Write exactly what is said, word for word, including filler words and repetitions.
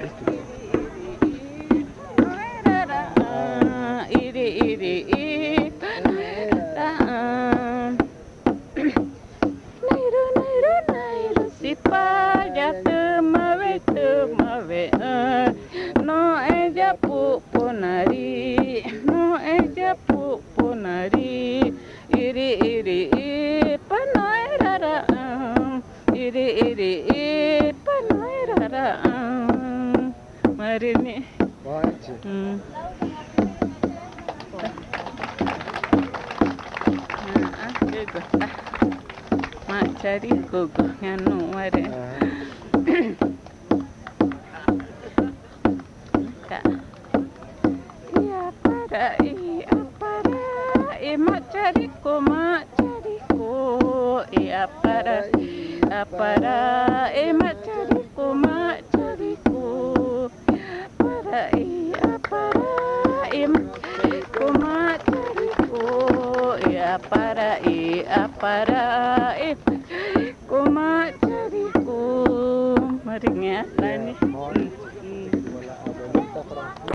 Iri iri iri Nairu nairu nairu sipaya temawe temawe no eja pu punari no eja pu punari iri iri iri panoi rara iri iri iri panoi rara mari ni hmm. Ah, gogo. Ah. Mak cari gogo nganu mare. Kak. Iya para iya para i mak cari ko mak cari ko iya para para i mak cari ko mak cari ko para iya para i mak cari ko mak cari ko iya para iya para i ko mak cari ko maringnya nani.